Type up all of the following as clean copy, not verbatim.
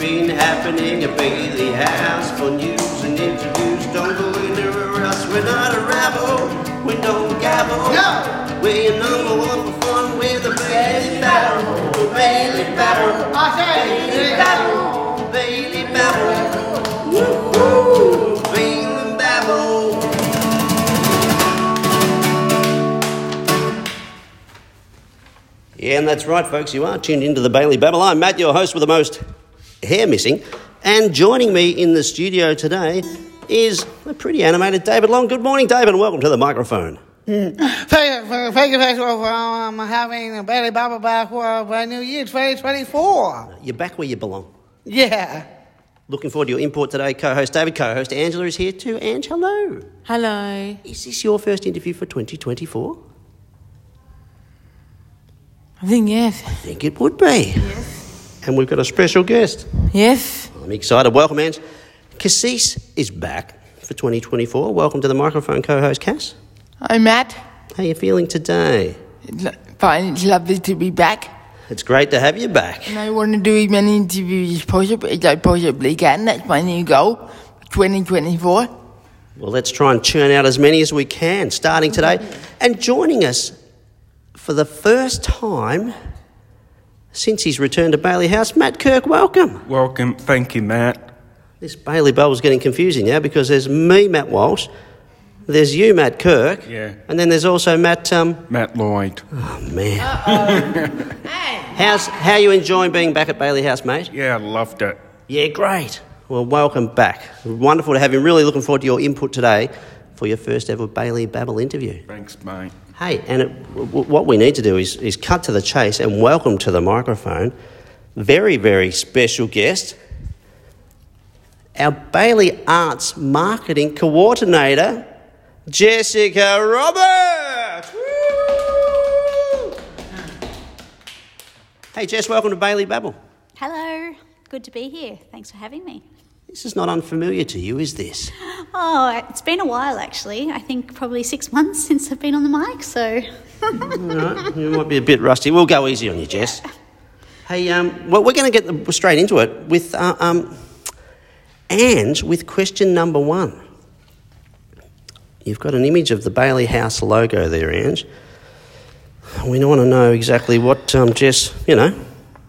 been happening at Bailey House for news and interviews. Don't go anywhere else. We're not a rabble. We don't gabble. No. We're number one for fun with the Bailey Babble. Bailey Babble. Bailey Babble. Bailey Babble. Woo-hoo. Bailey Babble. Yeah, and that's right, folks. You are tuned into the Bailey Babble. I'm Matt, your host with the most hair missing. And joining me in the studio today is a pretty animated David Long. Good morning, David, and welcome to the microphone. Thank you for having a Bailey Babble back for a brand new year, 2024. You're back where you belong. Yeah. Looking forward to your input today, co-host David. Co-host Angela is here too. Ange, hello. Hello. Is this your first interview for 2024? I think yes. I think it would be. Yes. And we've got a special guest. Yes. I'm excited. Welcome, Ange. Cassis is back for 2024. Welcome to the microphone, co-host Cass. Hi, Matt. How are you feeling today? Fine, it's lovely to be back. It's great to have you back. And I want to do as many interviews as I possibly can. That's my new goal for 2024. Well, let's try and churn out as many as we can, starting today. And joining us for the first time since he's returned to Bailey House, Matt Kirk, welcome. Welcome. Thank you, Matt. This Bailey Bubble's getting confusing now because there's me, Matt Walsh, there's you, Matt Kirk, Yeah. and then there's also Matt... Matt Lloyd. Oh, man. How are you enjoying being back at Bailey House, mate? Yeah, I loved it. Yeah, great. Well, welcome back. Wonderful to have you. Really looking forward to your input today for your first ever Bailey Babble interview. Thanks, mate. Hey, and what we need to do is cut to the chase and welcome to the microphone very, very special guest, our Bailey Arts Marketing Coordinator, Jessica Roberts. Woo! Hey, Jess, welcome to Bailey Babble. Hello, good to be here. Thanks for having me. This is not unfamiliar to you, is this? Oh, it's been a while actually. I think probably 6 months since I've been on the mic, so... All right, you might be a bit rusty. We'll go easy on you, Jess. Hey, well, we're going to get straight into it with Ange with question number 1. You've got an image of the Bailey House logo there, Ange. We want to know exactly what, Jess, we want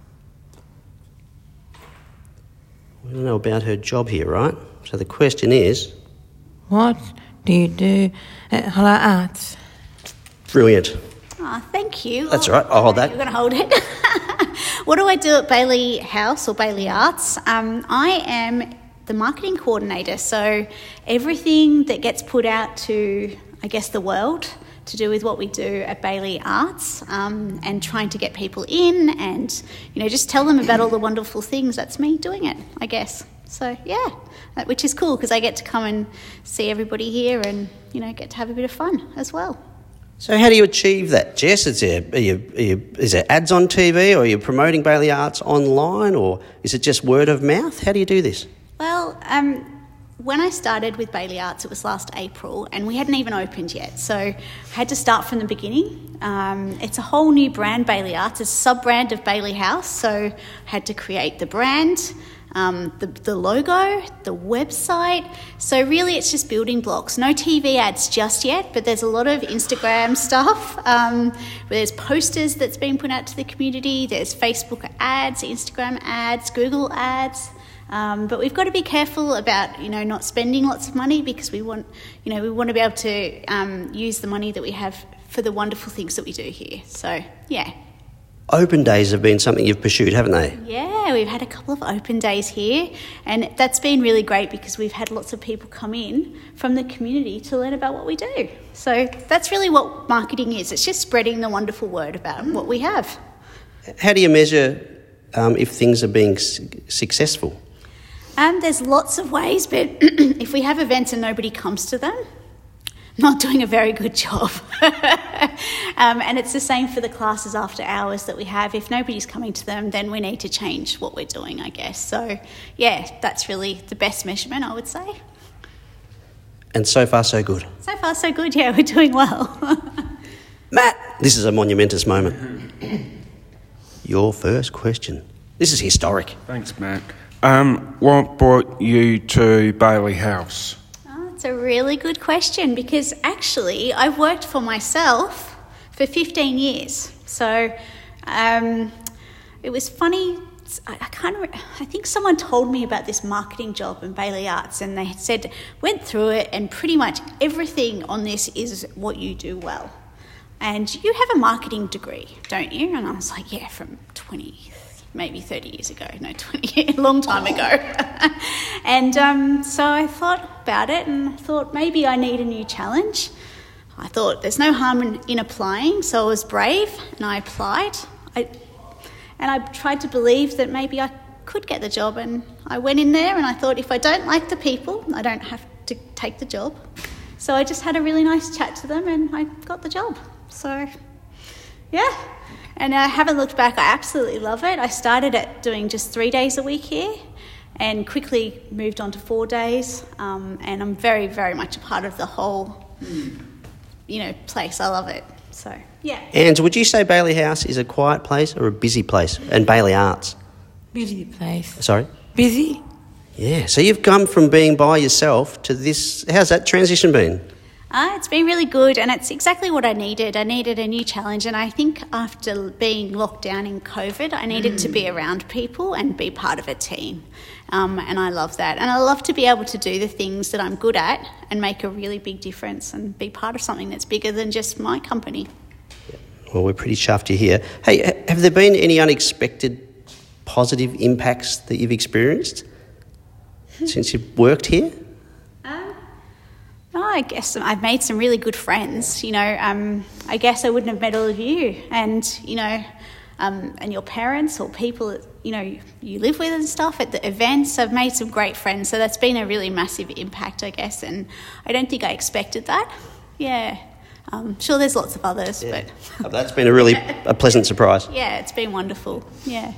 to know about her job here, right? So the question is... What do you do at Hello Arts? Brilliant. Oh, thank you. That's all right, I'll hold that. You're going to hold it. What do I do at Bailey House or Bailey Arts? I am the marketing coordinator, so everything that gets put out to, I guess, the world to do with what we do at Bailey Arts, and trying to get people in and, just tell them about all the wonderful things. That's me doing it, I guess. So, yeah, which is cool because I get to come and see everybody here and, get to have a bit of fun as well. So how do you achieve that, Jess? Is there ads on TV, or are you promoting Bailey Arts online, or is it just word of mouth? How do you do this? Well, when I started with Bailey Arts, it was last April, and we hadn't even opened yet. So I had to start from the beginning. It's a whole new brand, Bailey Arts. It's a sub-brand of Bailey House. So I had to create the brand, the logo, the website. So really it's just building blocks. No TV ads just yet, but there's a lot of Instagram stuff. Where there's posters that's been put out to the community. There's Facebook ads, Instagram ads, Google ads. But we've got to be careful about, not spending lots of money because we want to be able to use the money that we have for the wonderful things that we do here. So, yeah. Open days have been something you've pursued, haven't they? Yeah, we've had a couple of open days here, and that's been really great because we've had lots of people come in from the community to learn about what we do. So that's really what marketing is. It's just spreading the wonderful word about what we have. How do you measure if things are being successful? There's lots of ways, but if we have events and nobody comes to them, not doing a very good job. And it's the same for the classes after hours that we have. If nobody's coming to them, then we need to change what we're doing, I guess. So, yeah, that's really the best measurement, I would say. And so far, so good. So far, so good, yeah, we're doing well. Matt, this is a monumentous moment. Your first question. This is historic. Thanks, Matt. What brought you to Bailey House? Oh, it's a really good question because actually I've worked for myself for 15 years. So it was funny. I think someone told me about this marketing job in Bailey Arts, and they said, went through it, and pretty much everything on this is what you do well. And you have a marketing degree, don't you? And I was like, yeah, from 20, maybe 30 years ago. No, 20, a long time ago. And so I thought about it, and I thought maybe I need a new challenge. I thought there's no harm in applying, so I was brave, and I applied. And I tried to believe that maybe I could get the job, and I went in there and I thought if I don't like the people, I don't have to take the job. So I just had a really nice chat to them and I got the job. So, yeah. And I haven't looked back. I absolutely love it. I started at doing just 3 days a week here and quickly moved on to 4 days. And I'm very, very much a part of the whole, place. I love it. So, yeah. And would you say Bailey House is a quiet place or a busy place? And Bailey Arts? Busy place. Sorry? Busy? Yeah. So you've come from being by yourself to this. How's that transition been? It's been really good, and it's exactly what I needed. I needed a new challenge, and I think after being locked down in COVID, I needed to be around people and be part of a team. And I love that. And I love to be able to do the things that I'm good at and make a really big difference and be part of something that's bigger than just my company. Well, we're pretty chuffed you're here. Hey, have there been any unexpected positive impacts that you've experienced since you've worked here? I guess I've made some really good friends. I guess I wouldn't have met all of you and your parents or people that, you live with and stuff at the events. I've made some great friends. So that's been a really massive impact, I guess. And I don't think I expected that. Yeah. Sure, there's lots of others, yeah. but... That's been a pleasant surprise. Yeah, it's been wonderful. Yeah.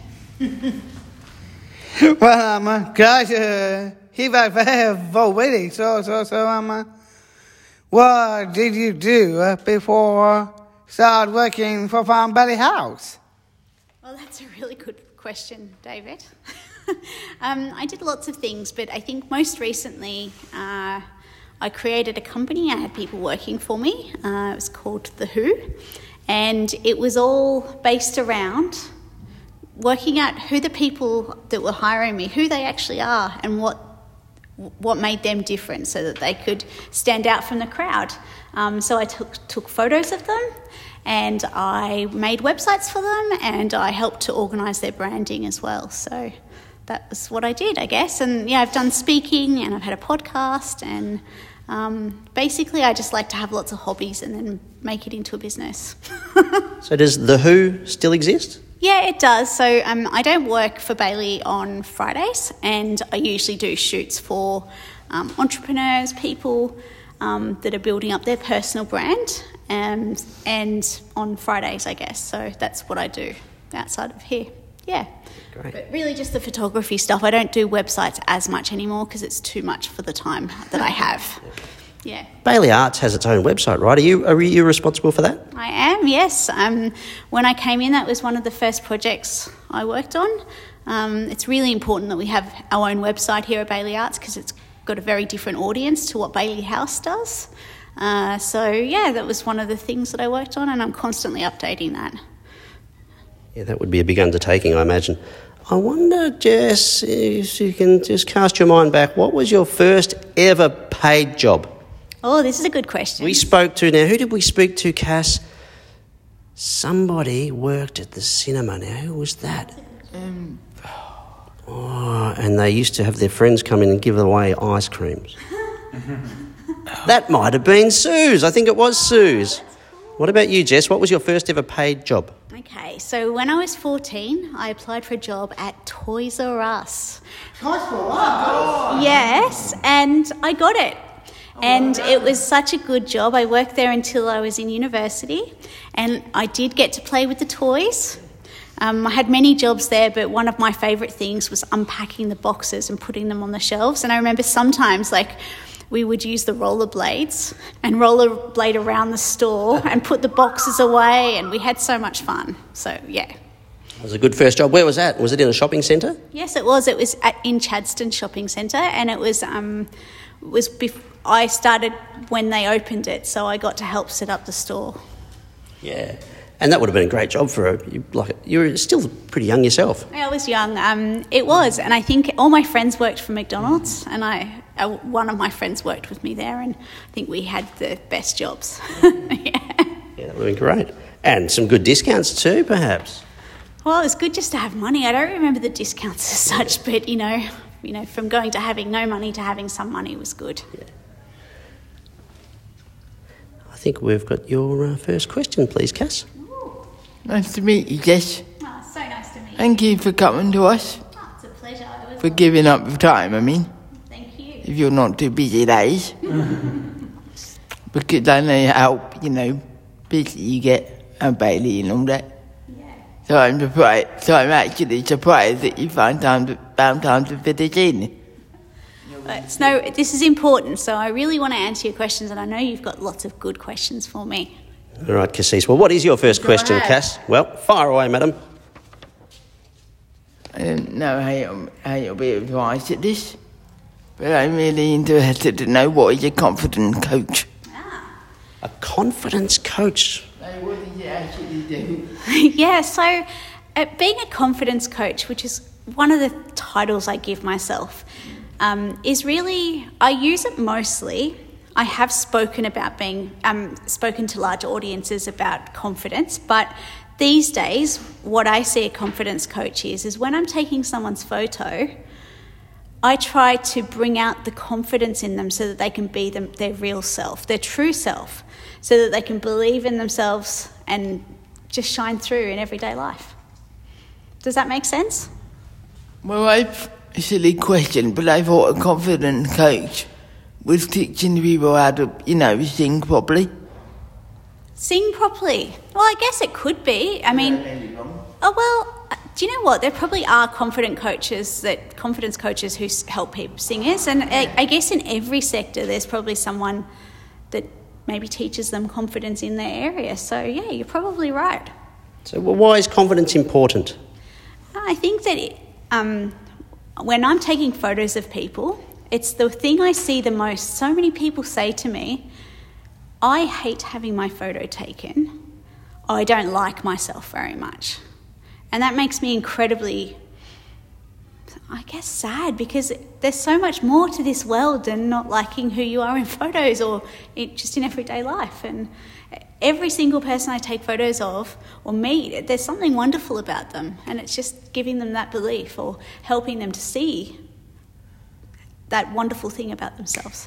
Well, guys, he was very already. So, what did you do before start working for Bailey House? Well, that's a really good question, David. I did lots of things, but I think most recently I created a company. I had people working for me. It was called The Who, and it was all based around working out who the people that were hiring me, who they actually are, and what made them different so that they could stand out from the crowd. So I took photos of them and I made websites for them and I helped to organise their branding as well. So that was what I did, I guess. And yeah, I've done speaking and I've had a podcast and basically I just like to have lots of hobbies and then make it into a business. So does The Who still exist? Yeah, it does. So I don't work for Bailey on Fridays and I usually do shoots for entrepreneurs, people that are building up their personal brand and on Fridays, I guess. So that's what I do outside of here. Yeah. Great. But really just the photography stuff. I don't do websites as much anymore because it's too much for the time that I have. Yeah. Bailey Arts has its own website, right? Are you responsible for that? I am, yes. When I came in, that was one of the first projects I worked on. It's really important that we have our own website here at Bailey Arts because it's got a very different audience to what Bailey House does. So, yeah, that was one of the things that I worked on and I'm constantly updating that. Yeah, that would be a big undertaking, I imagine. I wonder, Jess, if you can just cast your mind back, what was your first ever paid job? Oh, this is a good question. Who did we speak to, Cass? Somebody worked at the cinema now. Who was that? And they used to have their friends come in and give away ice creams. That might have been Sue's. I think it was Sue's. What about you, Jess? What was your first ever paid job? Okay, so when I was 14, I applied for a job at Toys R Us. Toys R Us? Yes, and I got it. And it was such a good job. I worked there until I was in university and I did get to play with the toys. I had many jobs there, but one of my favourite things was unpacking the boxes and putting them on the shelves. And I remember sometimes, we would use the rollerblades and rollerblade around the store and put the boxes away, and we had so much fun. So, yeah. It was a good first job. Where was that? Was it in a shopping centre? Yes, it was. It was in Chadstone Shopping Centre, and it was I started when they opened it, so I got to help set up the store. Yeah. And that would have been a great job for her. You were still pretty young yourself. Yeah, I was young. It was, and I think all my friends worked for McDonald's, and one of my friends worked with me there, and I think we had the best jobs. Yeah, that would have been great. And some good discounts too, perhaps. Well, it was good just to have money. I don't remember the discounts as such, but you know, from going to having no money to having some money was good. Yeah. I think we've got your first question, please, Cass. Nice to meet you, Jess. Oh, so nice to meet you. Thank you for coming to us. Oh, it's a pleasure. For giving up your time, I mean. Thank you. If you're not too busy, that is. Because I know how, busy you get at Bailey and all that. Yeah. So I'm surprised. So I'm actually surprised that you found time to fit this in. This is important, so I really want to answer your questions, and I know you've got lots of good questions for me. All right, Cassis. Well, what is your first question, Cass? Well, fire away, madam. I don't know how you'll be able to answer this, but I'm really interested to know what is a confidence coach. A confidence coach? What does it actually do? Yeah, so being a confidence coach, which is one of the titles I give myself, is really, I use it mostly. I have spoken about spoken to large audiences about confidence, but these days, what I see a confidence coach is when I'm taking someone's photo, I try to bring out the confidence in them so that they can be their real self, their true self, so that they can believe in themselves and just shine through in everyday life. Does that make sense? Well, I've a silly question, but I thought a confidence coach was teaching people how to, sing properly. Sing properly? Well, I guess it could be. I mean, do you know what? There probably are confidence coaches who help people singers, and I guess in every sector there's probably someone that maybe teaches them confidence in their area. So yeah, you're probably right. So why is confidence important? I think that when I'm taking photos of people, it's the thing I see the most. So many people say to me, I hate having my photo taken. I don't like myself very much. And that makes me incredibly, I guess, sad, because there's so much more to this world than not liking who you are in photos or just in everyday life. And every single person I take photos of or meet, there's something wonderful about them, and it's just giving them that belief or helping them to see that wonderful thing about themselves.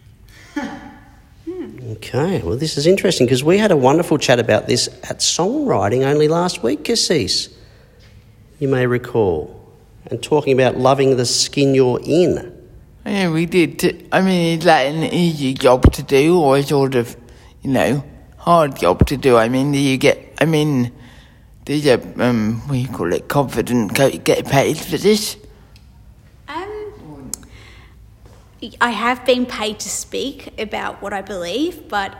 Okay, well, this is interesting because we had a wonderful chat about this at songwriting only last week, Cassis, you may recall, and talking about loving the skin you're in. Yeah, we did. Is that an easy job to do, or a sort of, hard job to do? Do you get, there's a, what do you call it, confident coach, get paid for this? I have been paid to speak about what I believe, but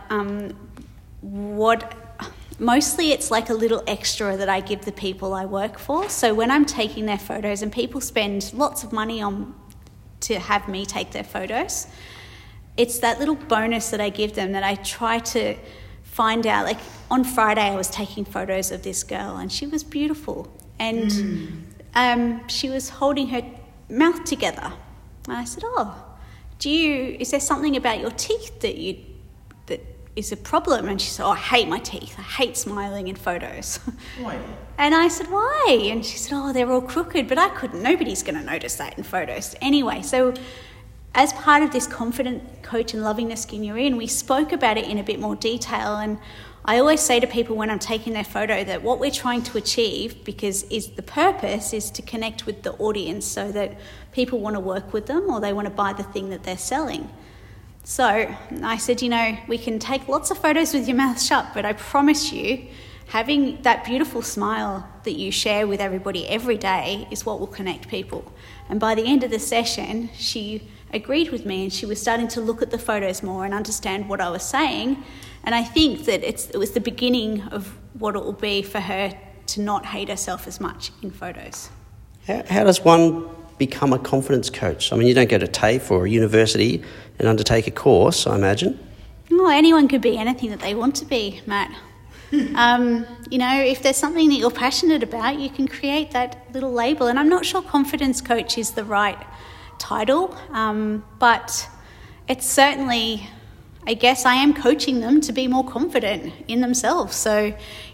mostly it's like a little extra that I give the people I work for. So when I'm taking their photos, and people spend lots of money to have me take their photos, it's that little bonus that I give them that I try to find out. Like on Friday I was taking photos of this girl, and she was beautiful, and she was holding her mouth together, and I said, is there something about your teeth that is a problem? And she said, I hate my teeth. I hate smiling in photos. Why? And I said, why? And she said, they're all crooked, but I couldn't. Nobody's going to notice that in photos. Anyway, so as part of this confident coach and loving the skin you're in, we spoke about it in a bit more detail. And I always say to people when I'm taking their photo that what we're trying to achieve, the purpose is to connect with the audience so that people want to work with them or they want to buy the thing that they're selling. So I said, we can take lots of photos with your mouth shut, but I promise you, having that beautiful smile that you share with everybody every day is what will connect people. And by the end of the session, she agreed with me, and she was starting to look at the photos more and understand what I was saying. And I think that it was the beginning of what it will be for her to not hate herself as much in photos. How does one become a confidence coach? I mean, you don't go to TAFE or a university and undertake a course, I imagine. Oh, anyone could be anything that they want to be, Matt. If there's something that you're passionate about, you can create that little label. And I'm not sure confidence coach is the right title, but it's certainly, I guess I am coaching them to be more confident in themselves. So,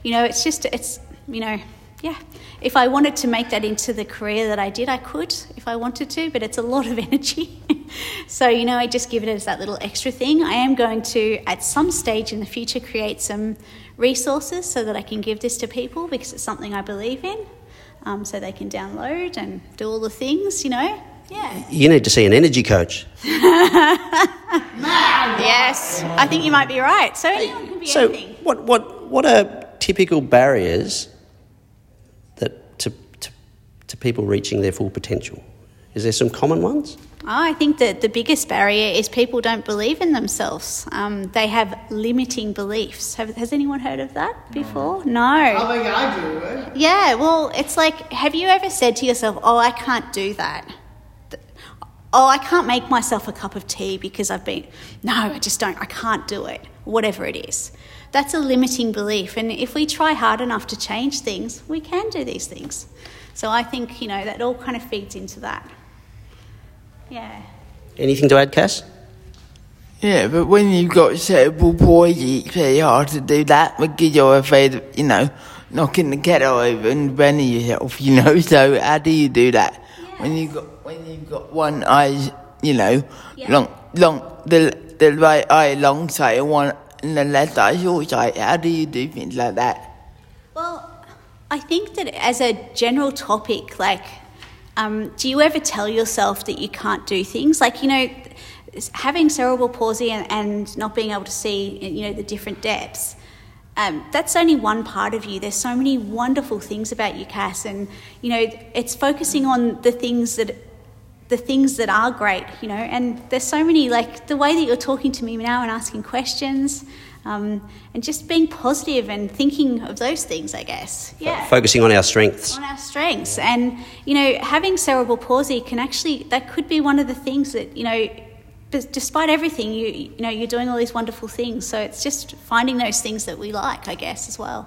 if I wanted to make that into the career that I did, I could, if I wanted to, but it's a lot of energy. So, I just give it as that little extra thing. I am going to, at some stage in the future, create some resources so that I can give this to people because it's something I believe in, so they can download and do all the things, Yeah. You need to see an energy coach. Yes, I think you might be right. So anyone can be anything. So what are typical barriers to people reaching their full potential? Is there some common ones? I think that the biggest barrier is people don't believe in themselves. They have limiting beliefs. Has anyone heard of that before? No. I think I do. Yeah, well, it's like, have you ever said to yourself, oh, I can't do that? Oh, I can't make myself a cup of tea because I can't do it, whatever it is. That's a limiting belief. And if we try hard enough to change things, we can do these things. So I think, that all kind of feeds into that. Yeah. Anything to add, Cass? Yeah, but when you've got cerebral palsy, it's very hard to do that because you're afraid of, knocking the kettle over and burning yourself, So how do you do that? Yeah. When you've got one eye, the right eye long sight and one and the left eye short sight, how do you do things like that? Well, I think that as a general topic, do you ever tell yourself that you can't do things? Having cerebral palsy and not being able to see, the different depths, that's only one part of you. There's so many wonderful things about you, Cass, and, it's focusing on the things that are great, and there's so many, the way that you're talking to me now and asking questions, and just being positive and thinking of those things, I guess. Yeah. Focusing on our strengths. On our strengths. And, having cerebral palsy that could be one of the things that, despite everything, you're doing all these wonderful things. So it's just finding those things that we like, I guess, as well.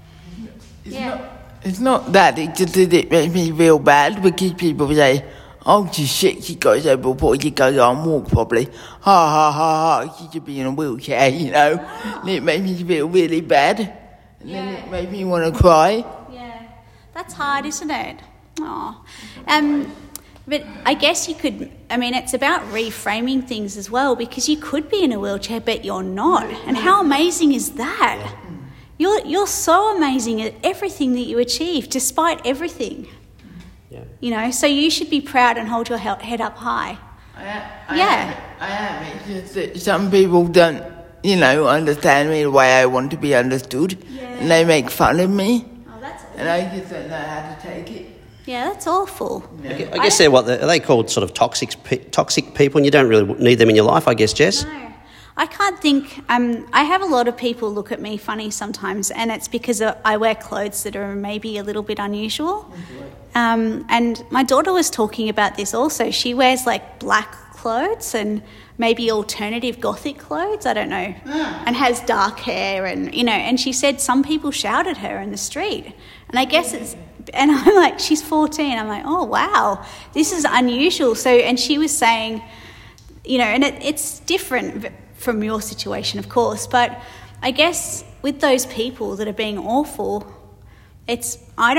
It's not that, it just makes me feel bad because people say, oh, shit, she got cerebral palsy, she can't walk properly. She should be in a wheelchair, And it made me feel really bad. And then it made me want to cry. Yeah, that's hard, isn't it? Oh. But I guess you could, it's about reframing things as well, because you could be in a wheelchair, but you're not. And how amazing is that? You're so amazing at everything that you achieve, despite everything. Yeah. So you should be proud and hold your head up high. I am. It's just that some people don't, understand me the way I want to be understood. Yeah. And they make fun of me. Oh, that's awful. And I just don't know how to take it. Yeah, that's awful. Yeah. I guess are they called sort of toxic people, and you don't really need them in your life, I guess, Jess? No. I can't think... I have a lot of people look at me funny sometimes, and it's because I wear clothes that are maybe a little bit unusual. And my daughter was talking about this also. She wears, black clothes and maybe alternative gothic clothes, I don't know, and has dark hair and, and she said some people shout at her in the street. And I guess it's... And I'm like, she's 14. I'm like, oh, wow, this is unusual. So, and she was saying, and it's different from your situation, of course, but I guess with those people that are being awful, I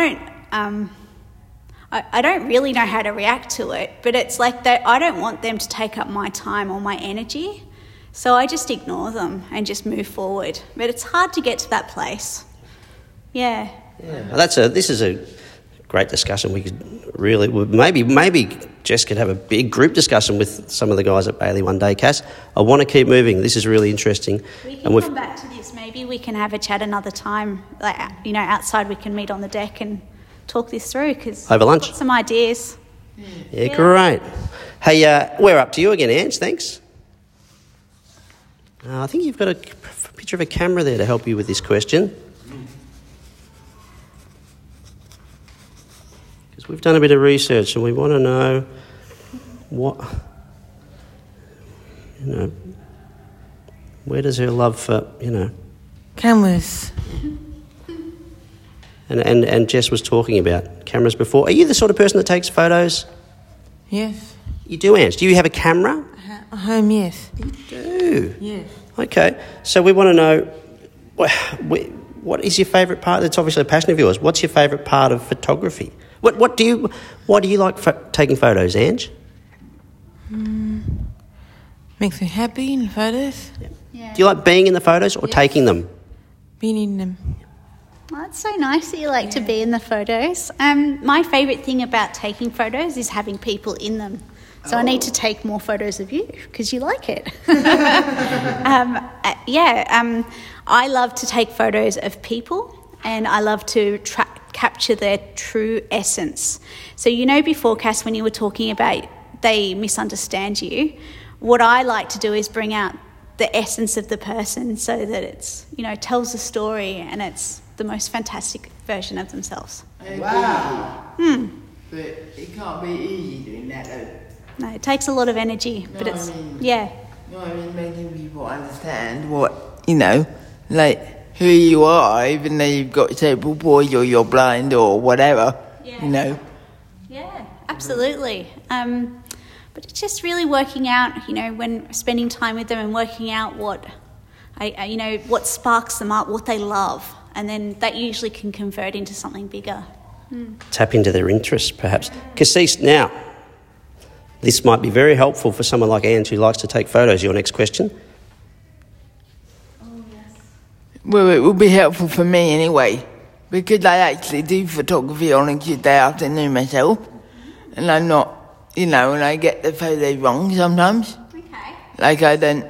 don't really know how to react to it, but it's like that I don't want them to take up my time or my energy, so I just ignore them and just move forward. But it's hard to get to that place. Yeah. Well, this is a great discussion. We could really maybe Jess could have a big group discussion with some of the guys at Bailey one day. Cass, I want to keep moving. This is really interesting. We can come back to this. Maybe we can have a chat another time. Outside we can meet on the deck and talk this through because over lunch. I've got some ideas. Yeah, great. Hey, we're up to you again, Ange. Thanks. I think you've got a picture of a camera there to help you with this question. Because we've done a bit of research and we want to know what, where does her love for, Cameras. And Jess was talking about cameras before. Are you the sort of person that takes photos? Yes. You do, Ange. Do you have a camera? At home, yes. You do? Yes. Okay. So we want to know, what is your favourite part? That's obviously a passion of yours. What's your favourite part of photography? Why do you like taking photos, Ange? Makes me happy in the photos. Yeah. Do you like being in the photos or taking them? Being in them. Well, that's so nice that you like to be in the photos. My favourite thing about taking photos is having people in them. So I need to take more photos of you because you like it. I love to take photos of people and I love to capture their true essence. So before, Cass, when you were talking about they misunderstand you, what I like to do is bring out the essence of the person so that it's, tells a story and it's the most fantastic version of themselves. Wow. But it can't be easy doing that though. No, it takes a lot of energy, but it's, making people understand what, like who you are, even though you've got cerebral palsy or you're blind or whatever, Yeah, absolutely. But it's just really working out, when spending time with them and working out what sparks them up, what they love, and then that usually can convert into something bigger. Tap into their interests, perhaps. Cassis, now, this might be very helpful for someone like Ange who likes to take photos. Your next question? Oh, yes. Well, it will be helpful for me anyway, because I actually do photography on a Tuesday afternoon myself, and I'm not, and I get the photos wrong sometimes. Okay. Like I don't,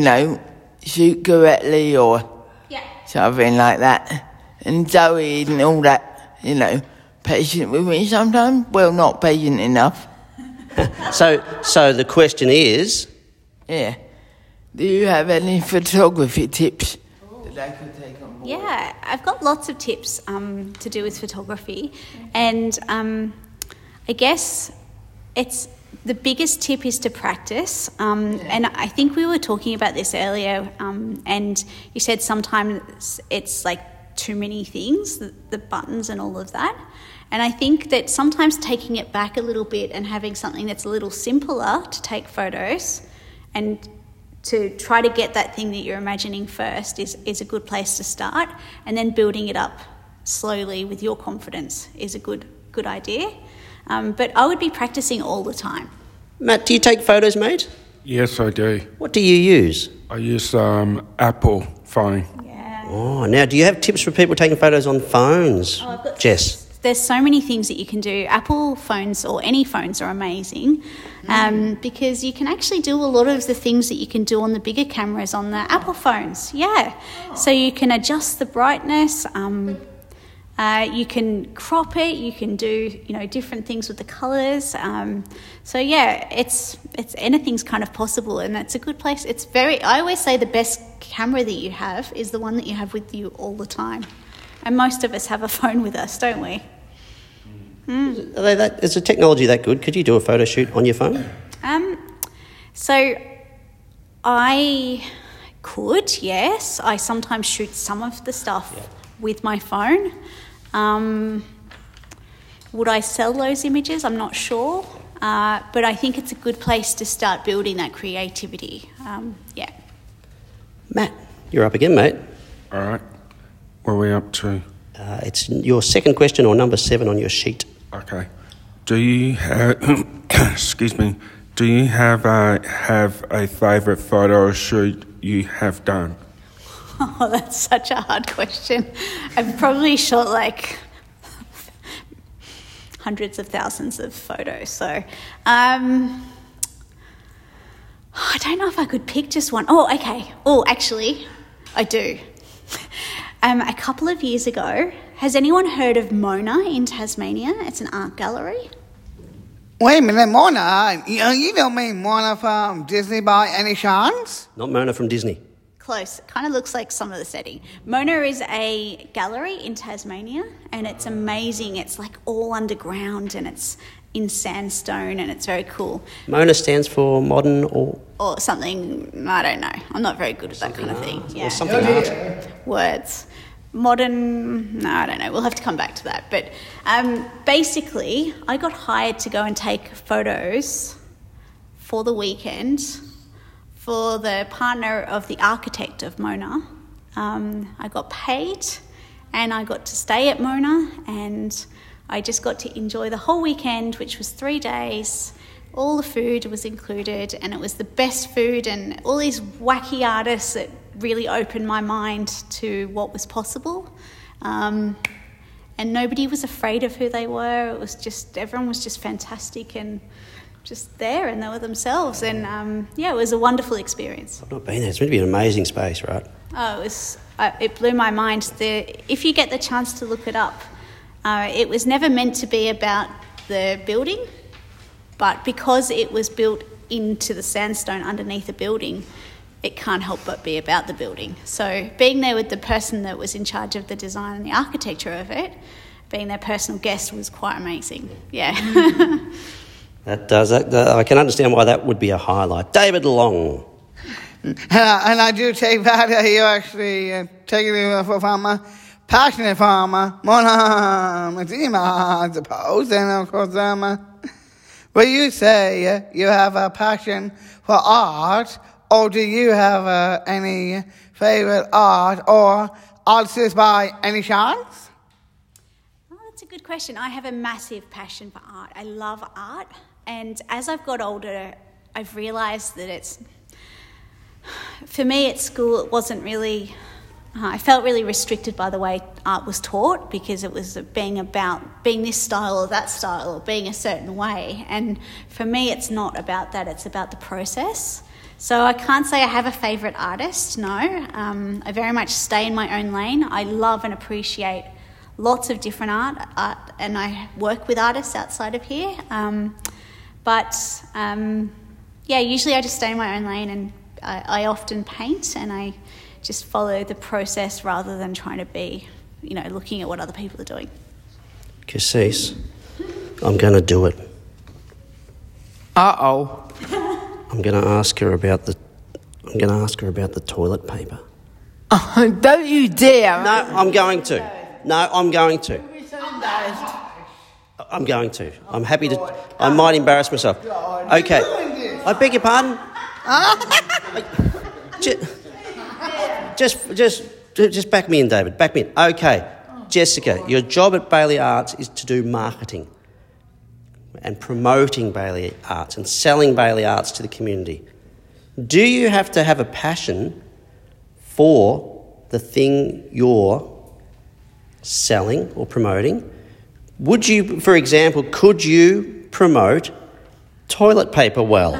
shoot correctly or something like that. And Zoe and all that, patient with me sometimes. Well, not patient enough. So the question is... Yeah. Do you have any photography tips that I could take on board? Yeah, I've got lots of tips to do with photography. And I guess the biggest tip is to practice. And I think we were talking about this earlier, and you said sometimes it's like too many things, the buttons and all of that. And I think that sometimes taking it back a little bit and having something that's a little simpler to take photos and to try to get that thing that you're imagining first is a good place to start. And then building it up slowly with your confidence is a good idea. But I would be practicing all the time. Matt, do you take photos, mate? Yes, I do. What do you use? I use Apple phone. Yeah. Oh, now, do you have tips for people taking photos on phones, Jess? There's so many things that you can do. Apple phones or any phones are amazing because you can actually do a lot of the things that you can do on the bigger cameras on the Apple phones. Yeah. So you can adjust the brightness. You can crop it. You can do different things with the colours. So yeah, it's anything's kind of possible, and that's a good place. I always say the best camera that you have is the one that you have with you all the time. And most of us have a phone with us, don't we? Is the technology that good? Could you do a photo shoot on your phone? So I could, yes. I sometimes shoot some of the stuff with my phone. Would I sell those images? I'm not sure. But I think it's a good place to start building that creativity. Matt, you're up again, mate. All right. What are we up to? It's your second question, or number 7 on your sheet. Okay. Do you have... excuse me. Do you have a favourite photo shoot you have done? Oh, that's such a hard question. I've probably shot like hundreds of thousands of photos. So I don't know if I could pick just one. Oh, okay. Oh, actually, I do. A couple of years ago, has anyone heard of Mona in Tasmania? It's an art gallery. Wait a minute, Mona. You don't mean Mona from Disney by any chance? Not Mona from Disney. Close. It kind of looks like some of the setting. Mona is a gallery in Tasmania, and it's amazing. It's like all underground, and it's in sandstone, and it's very cool. Mona stands for modern or something, I don't know. I'm not very good at that kind of thing. Or something art. Words. Modern, no, I don't know. We'll have to come back to that. But basically, I got hired to go and take photos for the weekend for the partner of the architect of Mona. I got paid and I got to stay at Mona, and I just got to enjoy the whole weekend, which was 3 days. All the food was included, and it was the best food, and all these wacky artists that really opened my mind to what was possible. And nobody was afraid of who they were. It was just, everyone was just fantastic and just there, and they were themselves. And it was a wonderful experience. I've not been there. It's meant to be an amazing space, right? Oh, it blew my mind. If you get the chance to look it up, it was never meant to be about the building, but because it was built into the sandstone underneath the building, it can't help but be about the building. So being there with the person that was in charge of the design and the architecture of it, being their personal guest, was quite amazing. Yeah. I can understand why that would be a highlight. David Long. And I do take that you're actually taking it from a passionate farmer, Mona Medina, I suppose. And of course, will you say you have a passion for art, or do you have any favourite art or artists by any chance? Oh, that's a good question. I have a massive passion for art. I love art. And as I've got older, I've realised that for me at school, it wasn't really... I felt really restricted by the way art was taught, because it was being about being this style or that style or being a certain way. And for me, it's not about that. It's about the process. So I can't say I have a favourite artist, no. I very much stay in my own lane. I love and appreciate lots of different art, and I work with artists outside of here. Usually I just stay in my own lane, and I often paint, and I just follow the process rather than trying to be, looking at what other people are doing. Cassis, I'm going to do it. Uh-oh. I'm going to ask her about the toilet paper. Oh, don't you dare. No, I'm going to. I'm going to. I'm happy to. I might embarrass myself. Okay. I beg your pardon. Just back me in, David. Back me in. Okay. Jessica, your job at Bailey Arts is to do marketing and promoting Bailey Arts and selling Bailey Arts to the community. Do you have to have a passion for the thing you're selling or promoting? Would you, for example, could you promote toilet paper well?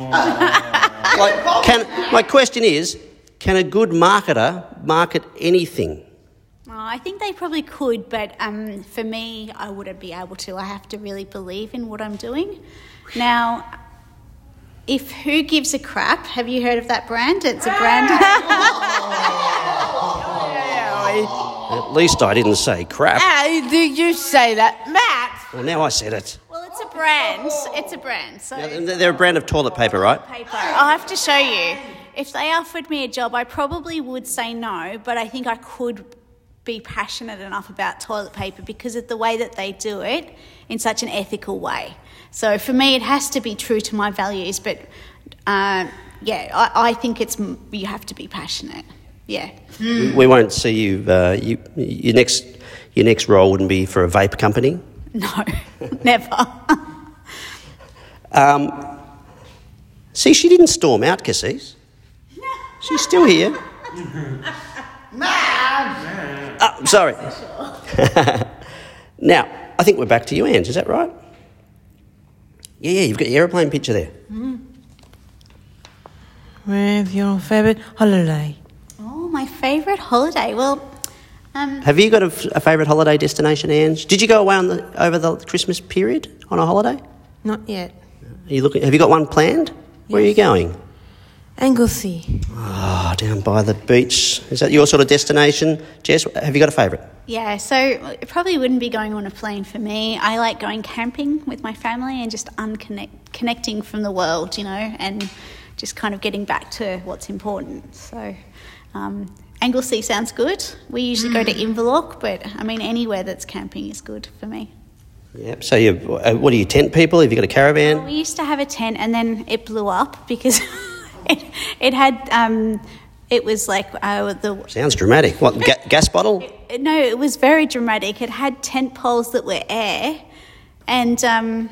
My question is, can a good marketer market anything? I think they probably could, but for me, I wouldn't be able to. I have to really believe in what I'm doing. Now, if Who Gives a Crap, have you heard of that brand? It's a brand... At least I didn't say crap. Did you say that, Matt? Well, now I said it. Well, it's a brand. It's a brand. So they're a brand of toilet paper, right? Paper. I'll have to show you. If they offered me a job, I probably would say no, but I think I could be passionate enough about toilet paper because of the way that they do it in such an ethical way. So for me, it has to be true to my values, but I think you have to be passionate. Yeah. We won't see you. Your next role wouldn't be for a vape company? No, never. See, she didn't storm out, Cassis. She's still here. Sorry. Now, I think we're back to you, Ange. Is that right? Yeah, you've got your aeroplane picture there. Where's your favourite holiday? Oh, my favourite holiday? Well... Have you got a favourite holiday destination, Ange? Did you go away over the Christmas period on a holiday? Not yet. Have you got one planned? Yes. Where are you going? Anglesey. Oh, down by the beach. Is that your sort of destination? Jess, have you got a favourite? Yeah, so it probably wouldn't be going on a plane for me. I like going camping with my family and just connecting from the world, you know, and just kind of getting back to what's important. So Anglesey sounds good. We usually go to Inverloch, but I mean anywhere that's camping is good for me. Yep. So what are you, tent people? Have you got a caravan? Well, we used to have a tent and then it blew up because it had... it was like the... Sounds dramatic. What, gas bottle? No, it was very dramatic. It had tent poles that were air and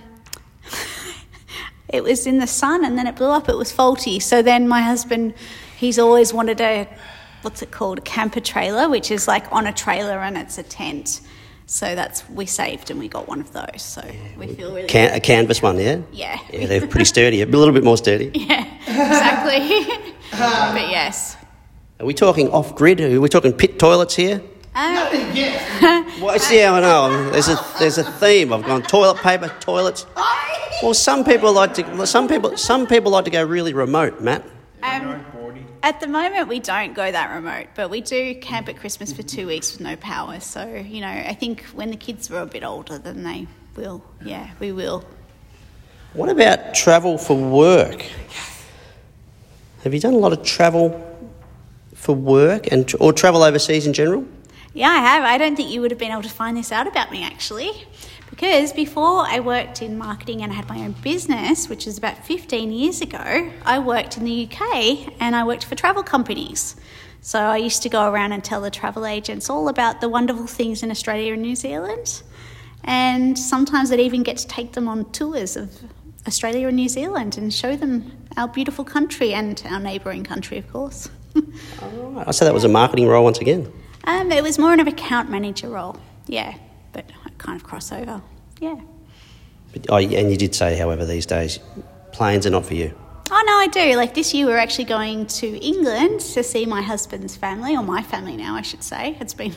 it was in the sun and then it blew up. It was faulty. So then my husband, he's always wanted a, what's it called, a camper trailer, which is like on a trailer and it's a tent. So we saved and we got one of those. So we feel really good. A canvas one, yeah? Yeah. Yeah, they're pretty sturdy. A little bit more sturdy. Yeah, exactly. But yes. Are we talking off-grid? Are we talking pit toilets here? Well, see how I know. There's a theme. I've gone toilet paper, toilets. Well, some people like to go really remote, Matt. At the moment, we don't go that remote, but we do camp at Christmas for 2 weeks with no power. So, you know, I think when the kids were a bit older, then they will. Yeah, we will. What about travel for work? Have you done a lot of travel for work or travel overseas in general? Yeah, I have. I don't think you would have been able to find this out about me, actually. Because before I worked in marketing and I had my own business, which was about 15 years ago, I worked in the UK and I worked for travel companies. So I used to go around and tell the travel agents all about the wonderful things in Australia and New Zealand. And sometimes I'd even get to take them on tours of Australia and New Zealand and show them our beautiful country and our neighbouring country, of course. All right. So that was a marketing role once again? It was more of an account manager role, yeah. But kind of crossover, yeah. And you did say, however, these days, planes are not for you. Oh, no, I do. Like this year we're actually going to England to see my husband's family, or my family now, I should say. It's been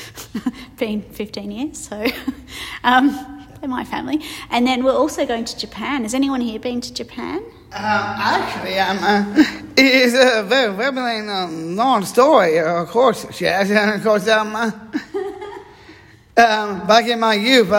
15 years, so they're my family. And then we're also going to Japan. Has anyone here been to Japan? Actually, it is a very, very long story, of course, yes. And of course, back in my youth,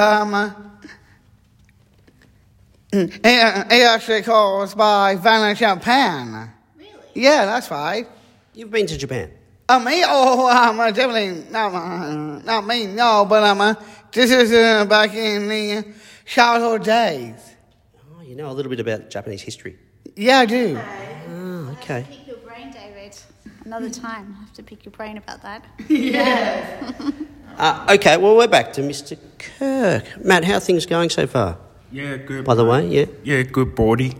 it actually caused by Van Japan. Really? Yeah, that's right. You've been to Japan? Me? Oh, definitely not me, no, but this is back in the childhood days. Oh, you know a little bit about Japanese history? Yeah, I do. Oh, okay. I have to pick your brain, David. Another time. I have to pick your brain about that. Yeah. Okay, well, we're back to Mr. Kirk. Matt, how are things going so far? Yeah, good. By the way, yeah? Yeah, good body.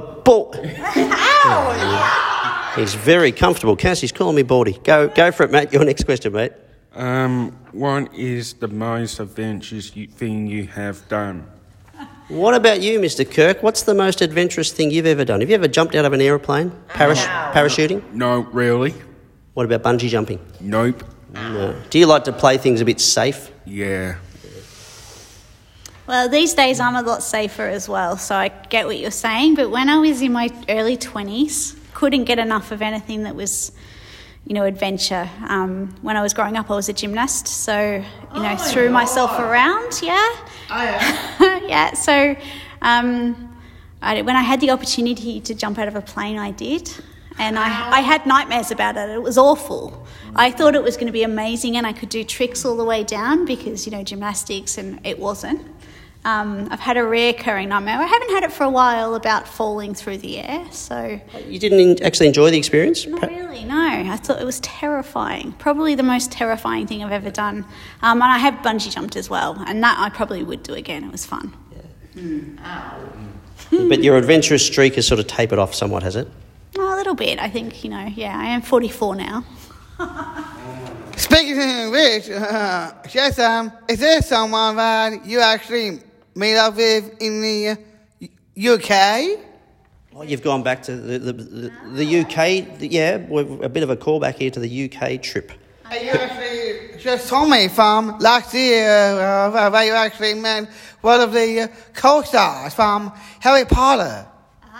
He's very comfortable. Cassie's calling me Baldy. Go for it, Matt. Your next question, mate. One is the most adventurous thing you have done. What about you, Mr. Kirk? What's the most adventurous thing you've ever done? Have you ever jumped out of an aeroplane? Parachuting? No, really? What about bungee jumping? Nope. No. Do you like to play things a bit safe? Yeah. Well, these days I'm a lot safer as well, so I get what you're saying. But when I was in my early 20s, couldn't get enough of anything that was, you know, adventure. When I was growing up, I was a gymnast, so, you know, threw myself around, yeah. Yeah, so when I had the opportunity to jump out of a plane, I did. And I had nightmares about it. It was awful. I thought it was going to be amazing and I could do tricks all the way down because, you know, gymnastics, and it wasn't. I've had a reoccurring nightmare. I haven't had it for a while about falling through the air, so... You didn't actually enjoy the experience? Not really, no. I thought it was terrifying. Probably the most terrifying thing I've ever done. And I have bungee jumped as well, and that I probably would do again. It was fun. Yeah. But your adventurous streak has sort of tapered off somewhat, has it? A little bit, I think, you know. Yeah, I am 44 now. Speaking of which, Jess, is there someone that you actually meet up with in the UK? Oh, you've gone back to the UK, yeah, a bit of a callback here to the UK trip. You actually just told me from last year that you actually met one of the co-stars from Harry Potter.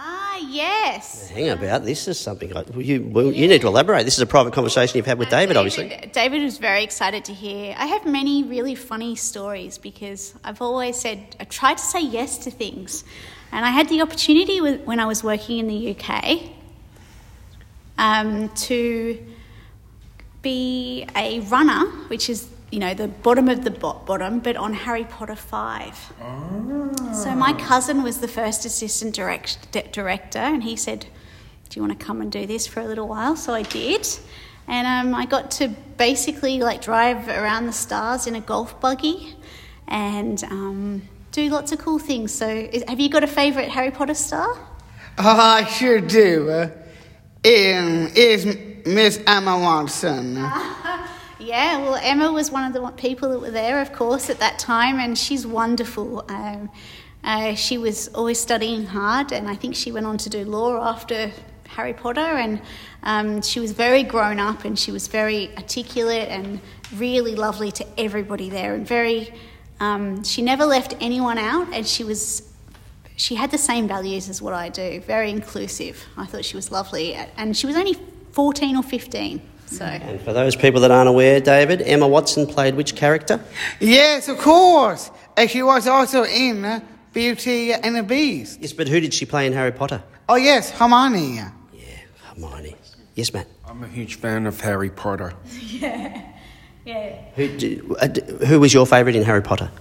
Yes. Hang about, this is something you need to elaborate. This is a private conversation you've had with David, obviously. David was very excited to hear. I have many really funny stories because I've always said, I tried to say yes to things. And I had the opportunity when I was working in the UK to be a runner, which is, the bottom of the bottom, but on Harry Potter 5. Oh. So my cousin was the first assistant director, and he said, do you want to come and do this for a little while? So I did. And I got to basically drive around the stars in a golf buggy and do lots of cool things. So have you got a favourite Harry Potter star? Oh, I sure do. Is Miss Emma Watson. Yeah, well, Emma was one of the people that were there, of course, at that time, and she's wonderful. She was always studying hard, and I think she went on to do law after Harry Potter, and she was very grown up, and she was very articulate and really lovely to everybody there, and very. She never left anyone out, and she had the same values as what I do, very inclusive. I thought she was lovely, and she was only 14 or 15. So. And for those people that aren't aware, David, Emma Watson played which character? Yes, of course. And she was also in Beauty and the Beast. Yes, but who did she play in Harry Potter? Oh, yes, Hermione. Yeah, Hermione. Yes, Matt? I'm a huge fan of Harry Potter. Yeah. Who was your favourite in Harry Potter?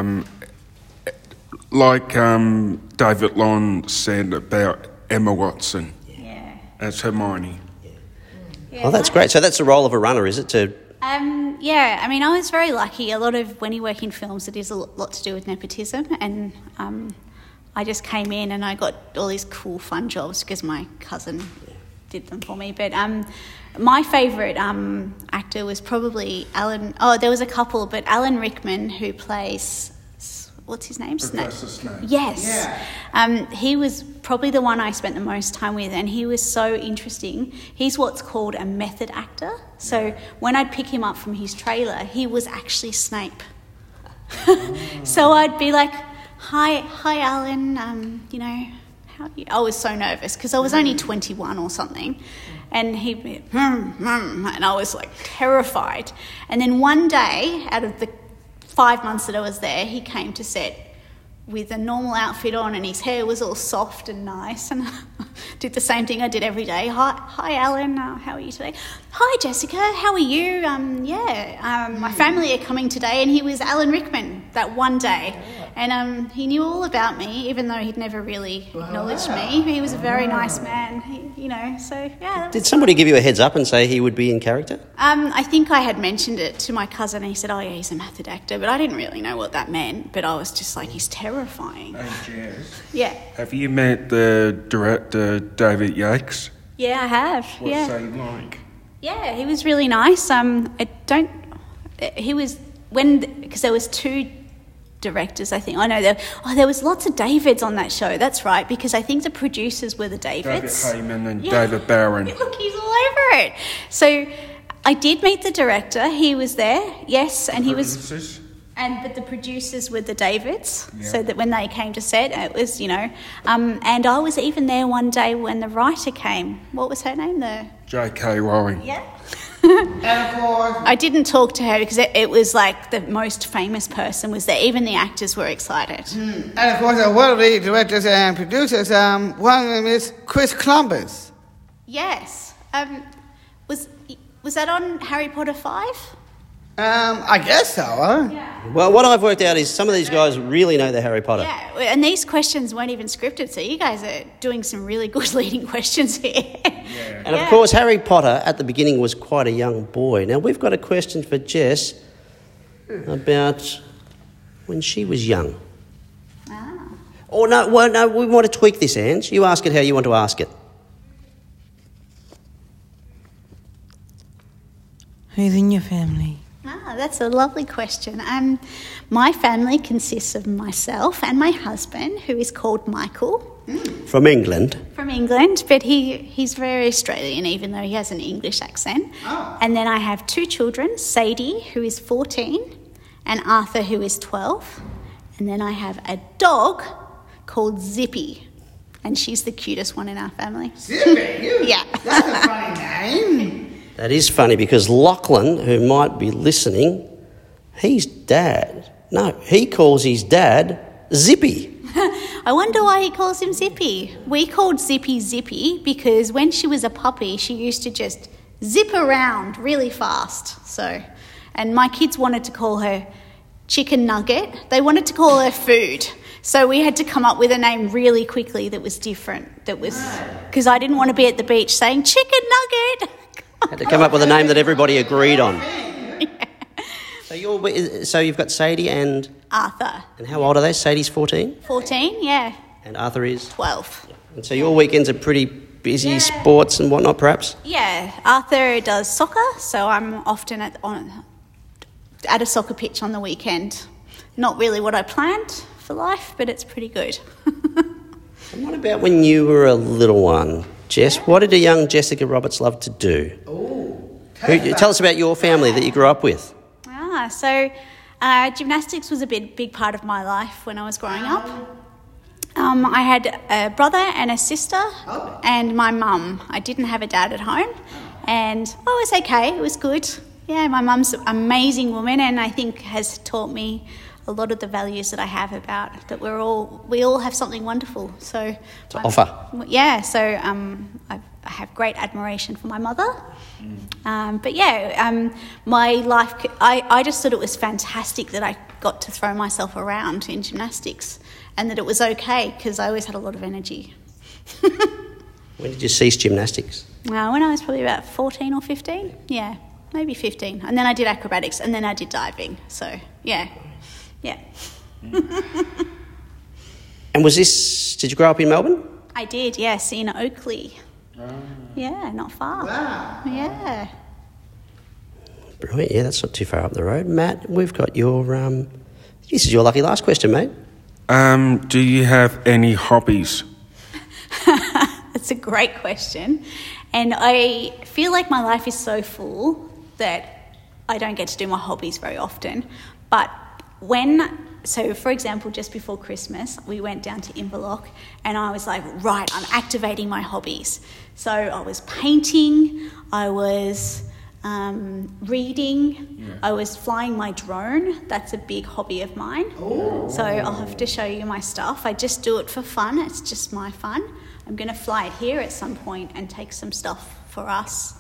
David Long said about Emma Watson. Yeah. As Hermione. Yeah. Oh, that's great. So that's the role of a runner, is it? Yeah, I mean, I was very lucky. A lot of, when you work in films, it is a lot to do with nepotism, and I just came in and I got all these cool, fun jobs because my cousin did them for me. But my favourite actor was probably Alan... Oh, there was a couple, but Alan Rickman, who plays... What's his name? Professor Snape. Yes. Yeah. He was probably the one I spent the most time with, and he was so interesting. He's what's called a method actor. So when I'd pick him up from his trailer, he was actually Snape. So I'd be like, hi, Alan, how are you? I was so nervous because I was only 21 or something. And he'd be, and I was terrified. And then one day, out of the 5 months that I was there, he came to set with a normal outfit on, and his hair was all soft and nice, and did the same thing I did every day. Hi Alan, how are you today? Hi Jessica, how are you? My family are coming today, and he was Alan Rickman that one day, and he knew all about me, even though he'd never really acknowledged me. He was a very nice man, so yeah. Did somebody give you a heads up and say he would be in character? I think I had mentioned it to my cousin, and he said, oh yeah, he's a method actor, but I didn't really know what that meant, but I was just like, he's terrifying. Hey, Jess. Yeah. Have you met the director, David Yates? Yeah, I have. What's he like? Yeah, he was really nice. Because there was two directors, I think. I know there was lots of Davids on that show. That's right, because I think the producers were the Davids. David Heyman and David Barron. Look, he's all over it. So I did meet the director. He was there, yes, and he was... But the producers were the Davids, so that when they came to set, it was, and I was even there one day when the writer came. What was her name? J.K. Rowling. Yeah. And of course... I didn't talk to her because it was the most famous person was there. Even the actors were excited. And of course, one of the directors and producers, one of them is Chris Columbus. Yes. Was that on Harry Potter 5? I guess so, huh? Yeah. Well, what I've worked out is some of these guys really know their Harry Potter. Yeah, and these questions weren't even scripted, so you guys are doing some really good leading questions here. Yeah. And of course, Harry Potter at the beginning was quite a young boy. Now, we've got a question for Jess about when she was young. Ah. Oh, no, we want to tweak this, Ange. You ask it how you want to ask it. Who's in your family? That's a lovely question. My family consists of myself and my husband, who is called Michael. From England. From England, but he's very Australian, even though he has an English accent. Oh. And then I have two children, Sadie, who is 14, and Arthur, who is 12. And then I have a dog called Zippy. And she's the cutest one in our family. Zippy? Yeah. That's a funny name. That is funny because Lachlan, who might be listening, he's dad. No, he calls his dad Zippy. I wonder why he calls him Zippy. We called Zippy Zippy because when she was a puppy, she used to just zip around really fast. So, and my kids wanted to call her Chicken Nugget. They wanted to call her food. So we had to come up with a name really quickly that was different. That was because I didn't want to be at the beach saying Chicken Nugget. Had to come up with a name that everybody agreed on. So you've got Sadie and Arthur. And how old are they? Sadie's 14? 14, yeah. And Arthur is? 12. And so your weekends are pretty busy, sports and whatnot perhaps? Yeah, Arthur does soccer, so I'm often at a soccer pitch on the weekend. Not really what I planned for life, but it's pretty good. And what about when you were a little one, Jess? What did a young Jessica Roberts love to do? Tell us about your family that you grew up with. So gymnastics was a big part of my life when I was growing up. I had a brother and a sister and my mum. I didn't have a dad at home, and it was okay. It was good. Yeah, my mum's an amazing woman, and I think has taught me a lot of the values that I have about that we all have something wonderful. So to offer. Yeah. So I have great admiration for my mother. But yeah, my life, I just thought it was fantastic that I got to throw myself around in gymnastics and that it was okay because I always had a lot of energy. When did you cease gymnastics? When I was probably about 14 or 15. Yeah, maybe 15. And then I did acrobatics and then I did diving. So, yeah. And did you grow up in Melbourne? I did, yes, in Oakley. Yeah, not far. Wow. Yeah. Brilliant. Yeah, that's not too far up the road. Matt, we've got your... this is your lucky last question, mate. Do you have any hobbies? That's a great question. And I feel like my life is so full that I don't get to do my hobbies very often. But for example, just before Christmas, we went down to Inverloch and I was like, right, I'm activating my hobbies. So I was painting, I was reading, I was flying my drone. That's a big hobby of mine. Ooh. So I'll have to show you my stuff. I just do it for fun. It's just my fun. I'm going to fly it here at some point and take some stuff for us.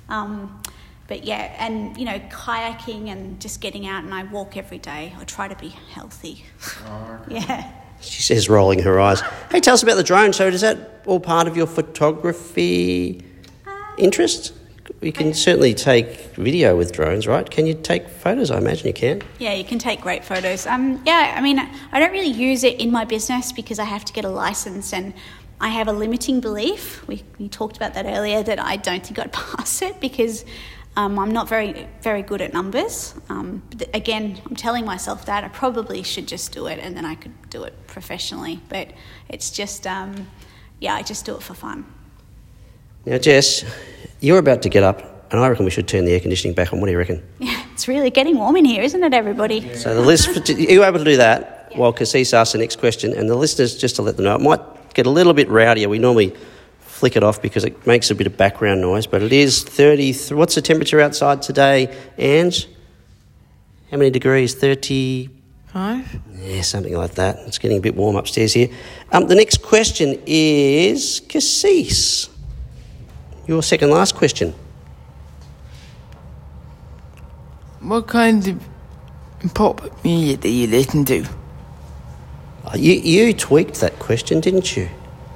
But yeah, and kayaking and just getting out, and I walk every day. I try to be healthy. Yeah. She says, rolling her eyes. Hey, tell us about the drone. So is that all part of your photography interest? You can certainly take video with drones, right? Can you take photos? I imagine you can. Yeah, you can take great photos. I don't really use it in my business because I have to get a license, and I have a limiting belief. We talked about that earlier, that I don't think I'd pass it because I'm not very, very good at numbers. But again, I'm telling myself that I probably should just do it and then I could do it professionally. But it's just, I just do it for fun. Now, Jess, you're about to get up, and I reckon we should turn the air conditioning back on. What do you reckon? Yeah, it's really getting warm in here, isn't it, everybody? Yeah. So are you able to do that while Cassis asks the next question? And the listeners, just to let them know, it might get a little bit rowdier. We normally flick it off because it makes a bit of background noise, but it is 30. What's the temperature outside today, Ange? How many degrees? 35? Yeah, something like that. It's getting a bit warm upstairs here. The next question is Cassis. Your second last question. What kind of pop music do you listen to? You tweaked that question, didn't you?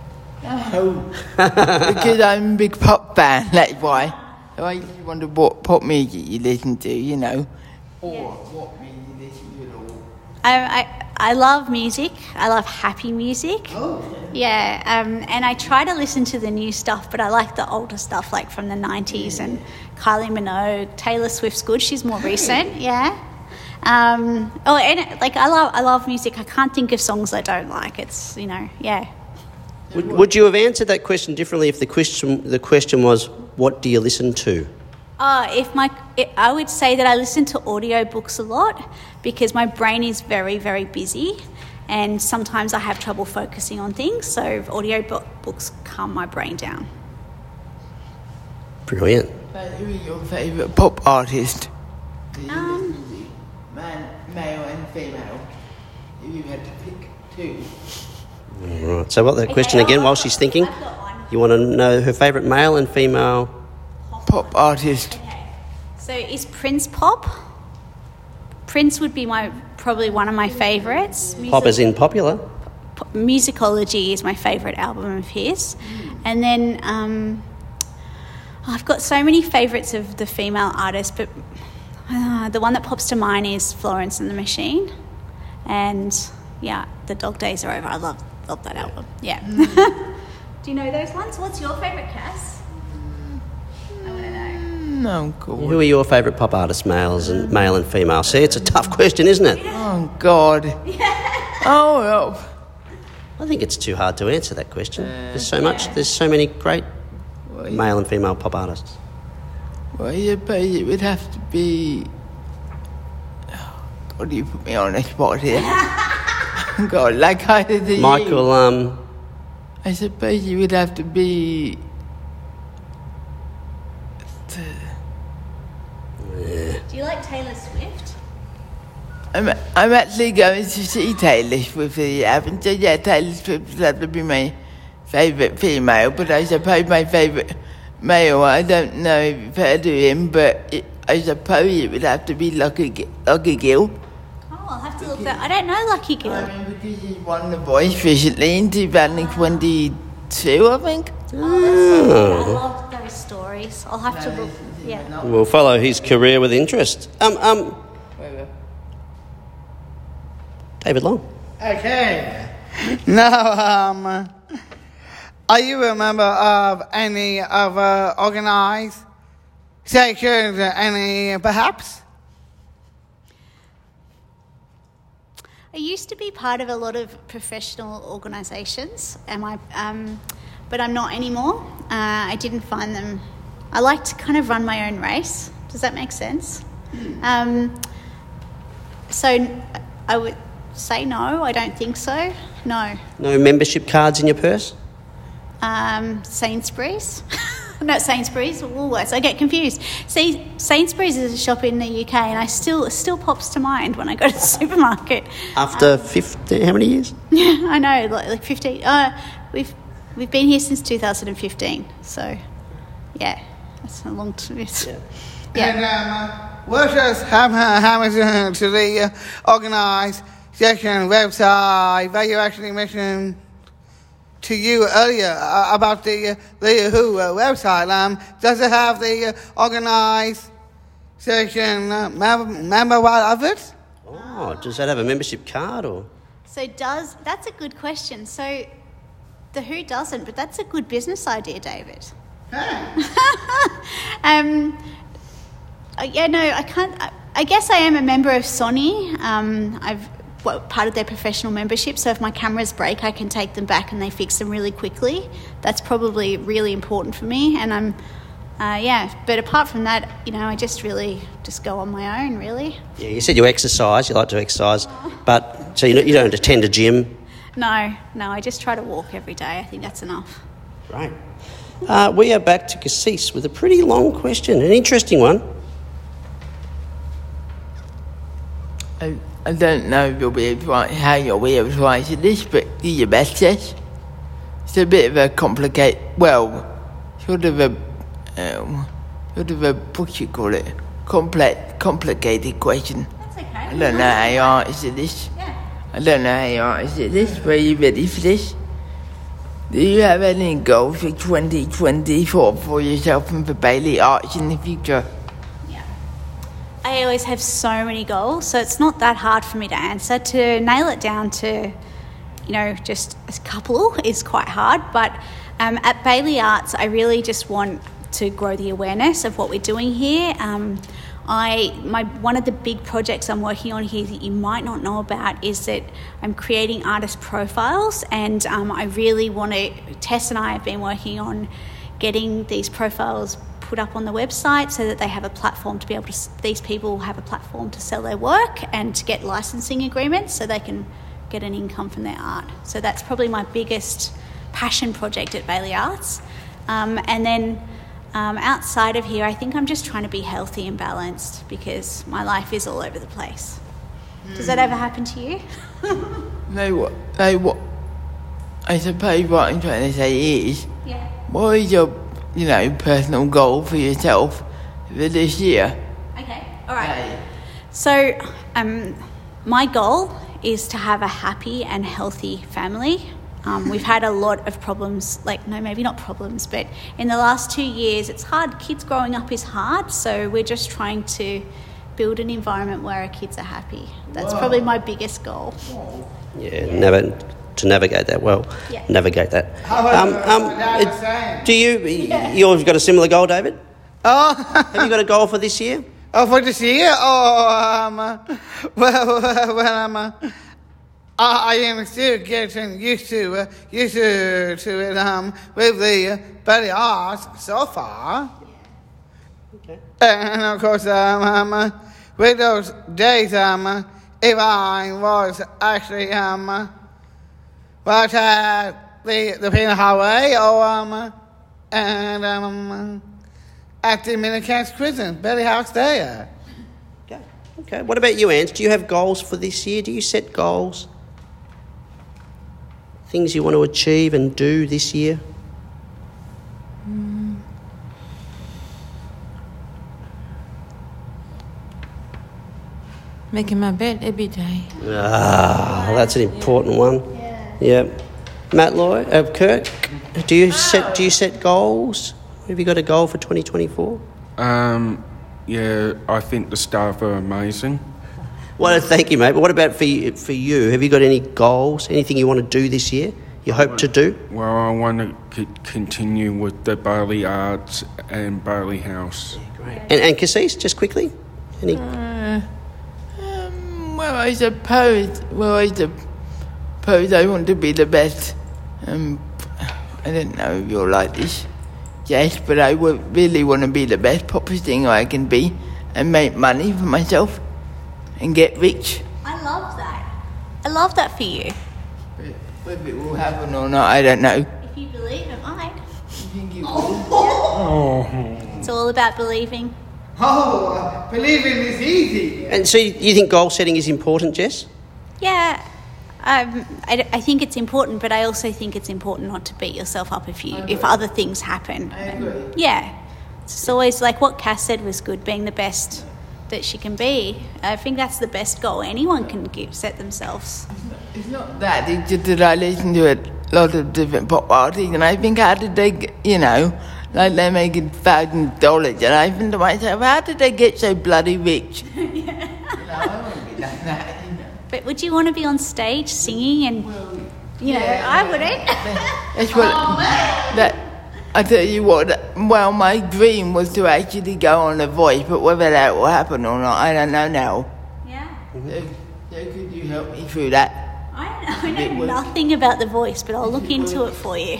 Because I'm a big pop fan, that's why. I wonder what pop music you listen to, or what music you listen to at all. I love music. I love happy music. Oh. Yeah, and I try to listen to the new stuff, but I like the older stuff, like from the 90s, and Kylie Minogue, Taylor Swift's good. She's more recent, yeah. I love music. I can't think of songs I don't like. It's, yeah. Would you have answered that question differently if the question was, what do you listen to? I would say that I listen to audiobooks a lot because my brain is very, very busy, and sometimes I have trouble focusing on things, so audio books calm my brain down. Brilliant. Who is your favourite pop artist? Male and female. If you had to pick two. Right. So what the question again while she's thinking? I've got one. You want to know her favourite male and female? Pop artist. Okay. So is Prince pop? Prince would be probably one of my favourites. Pop as in popular? Musicology is my favourite album of his. And then I've got so many favourites of the female artists, but the one that pops to mind is Florence and the Machine. And yeah, The Dog Days Are Over. I love that album. Yeah. Do you know those ones? What's your favourite, Cass? I want to know. No, God. Who are your favourite pop artists, male and female? See, it's a tough question, isn't it? Oh, God. Oh, help. I think it's too hard to answer that question. There's so many great male and female pop artists. Well, I suppose it would have to be... God, you put me on the spot here. God, like I did to Michael, you. I suppose it would have to be... Do you like Taylor Swift? I'm actually going to see Taylor Swift if it happens. So yeah, Taylor Swift would have to be my favourite female, but I suppose my favourite male, I don't know if you've heard of him, but I suppose it would have to be Lucky Gill. Oh, I'll have to look that. I don't know Lucky Gill. Because he won The Voice recently in 2022, I think. I love those stories. I'll have to look. Yeah. We'll follow his career with interest. David Long. Okay. Now, are you a member of any other organisations, any perhaps? I used to be part of a lot of professional organisations, but I'm not anymore. I didn't find them... I like to kind of run my own race. Does that make sense? So I would say no, I don't think so. No. No membership cards in your purse? Sainsbury's. Not Sainsbury's, Woolworths. I get confused. See, Sainsbury's is a shop in the UK, and it still pops to mind when I go to the supermarket. After 50, how many years? I know, like 15. We've been here since 2015, so yeah, that's a long time. Yeah. And what does happen to the organisation website that you actually mentioned to you earlier about the WHO website? Does it have the organisation member of it? Oh, does that have a membership card or? So that's a good question. So the WHO doesn't, but that's a good business idea, David. Yeah, no, I can't. I guess I am a member of Sony. I've part of their professional membership, so if my cameras break, I can take them back and they fix them really quickly. That's probably really important for me, and I'm, but apart from that, I just go on my own, really. Yeah, you said you exercise, you like to exercise, but so you don't attend a gym? No, I just try to walk every day. I think that's enough. Right. We are back to Cassis with a pretty long question, an interesting one. I don't know if you'll be able to how you'll be able to answer this, but do your best, Jess. It's a bit of a complicated, complicated question. That's okay. I don't know how you answer this. Yeah. I don't know how you answer this, but are you ready for this? Do you have any goals for 2024 for yourself and for Bailey Arts in the future? I always have so many goals, so it's not that hard for me to answer. To nail it down to, just a couple is quite hard. But at Bailey Arts, I really just want to grow the awareness of what we're doing here. One of the big projects I'm working on here that you might not know about is that I'm creating artist profiles, and I really want to. Tess and I have been working on getting these profiles put up on the website so that they have a platform to be able to. These people have a platform to sell their work and to get licensing agreements so they can get an income from their art. So that's probably my biggest passion project at Bailey Arts. And then outside of here, I think I'm just trying to be healthy and balanced because my life is all over the place. Does that ever happen to you? No, what? I suppose what I'm trying to say is, Yeah. what is your, personal goal for yourself for this year? Okay, all right. So my goal is to have a happy and healthy family. We've had a lot of problems, maybe not problems, but in the last 2 years, it's hard. Kids growing up is hard, so we're just trying to build an environment where our kids are happy. That's probably my biggest goal. Yeah, to navigate that well. Yeah. Navigate that. Dad was saying. Do you've got a similar goal, David? Oh, Have you got a goal for this year? for this year? I am still getting used to it with the Bailey Arts so far. Okay. And of course, with those days, if I was actually the Penal Highway or at the Minicans prison, Bailey House there. Okay. What about you, Ange? Do you have goals for this year? Do you set goals? Things you want to achieve and do this year? Making my bed every day. That's an important one. Yeah. Matt Lloyd, Kirk, do you set goals? Have you got a goal for 2024? Yeah, I think the staff are amazing. Well, thank you, mate. But what about for you? Have you got any goals? Anything you want to do this year? You hope to do? Well, I want to continue with the Bailey Arts and Bailey House. Great. And Cassis, just quickly? Any? I suppose I want to be the best. I don't know if you're like this, Jess, but I would really want to be the best pop singer I can be and make money for myself and get rich. I love that. I love that for you. Whether it will happen or not, I don't know. If you believe it might. You think it will? It's all about believing. Believing is easy. And so you think goal setting is important, Jess? Yeah, I think it's important, but I also think it's important not to beat yourself up if other things happen. I agree. Yeah, it's always like what Cass said was good, being the best that she can be. I think that's the best goal anyone can set themselves. It's not that, it's just that I listen to a lot of different pop artists and I think how did they get, they're making $1,000 and I think to myself, how did they get so bloody rich? I want to be like that. But would you want to be on stage singing and, I wouldn't. That's what, I tell you what, my dream was to actually go on The Voice, but whether that will happen or not, I don't know now. Yeah. So could you help me through that? I know nothing about The Voice, but I'll look into it for you.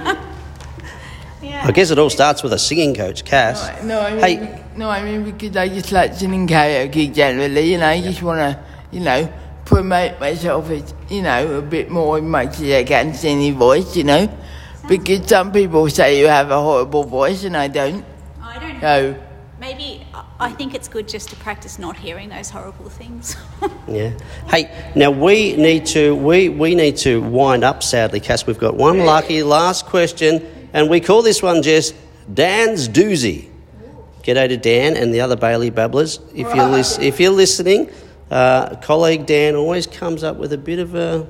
Yeah. I guess it all starts with a singing coach, Cass. I mean because I just like singing karaoke generally, and I just want to, promote myself as, a bit more as much as I can sing voice, because some people say you have a horrible voice and I don't. I don't know. So Maybe I think it's good just to practice not hearing those horrible things. Yeah. Hey, now we need to wind up. Sadly, Cass, we've got one lucky last question, and we call this one just Dan's doozy. G'day to Dan and the other Bailey babblers. If you're listening, colleague Dan always comes up with a bit of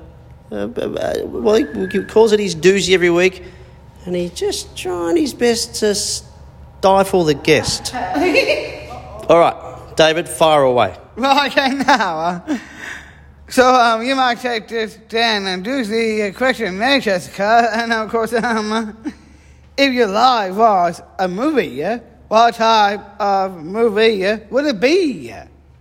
he calls it his doozy every week, and he's just trying his best to stifle the guest. All right, David, fire away. Well, okay, now. So you might take this Dan and doozy question there, Jessica, and of course, if your life was a movie, what type of movie would it be?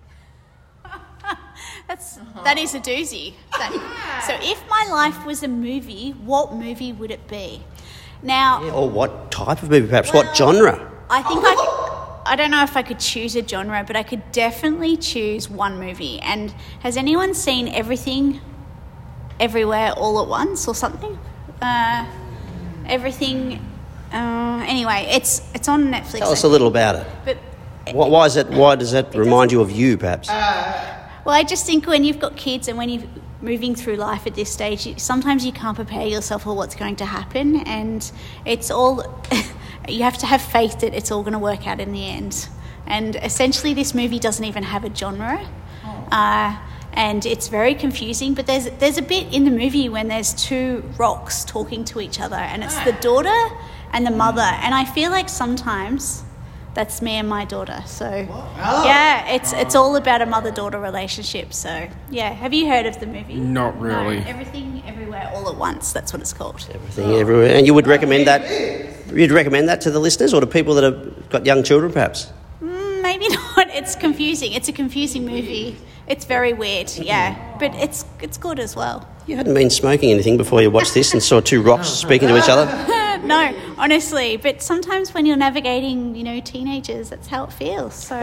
That is a doozy. So if my life was a movie, what movie would it be? Now, Or what type of movie, perhaps? What genre? I think I don't know if I could choose a genre, but I could definitely choose one movie. And has anyone seen Everything Everywhere All at Once or something. Everything. Anyway, it's on Netflix. Tell us a little about it. But Why does that remind you of you, perhaps? well, I just think when you've got kids and when you're moving through life at this stage, sometimes you can't prepare yourself for what's going to happen, and it's all you have to have faith that it's all going to work out in the end. And essentially, this movie doesn't even have a genre, and it's very confusing. But there's a bit in the movie when there's two rocks talking to each other, and it's the daughter and the mother, and I feel like sometimes that's me and my daughter. So yeah, it's all about a mother-daughter relationship. So yeah, have you heard of the movie? Not really. No, Everything Everywhere All at Once. That's what it's called. Everything everywhere. And you would recommend that? You'd recommend that to the listeners or to people that have got young children, perhaps? Maybe not. It's confusing. It's a confusing movie. It's very weird. Yeah, but it's good as well. You hadn't been smoking anything before you watched this and saw two rocks speaking to each other? No, honestly. But sometimes when you're navigating, teenagers, that's how it feels. So.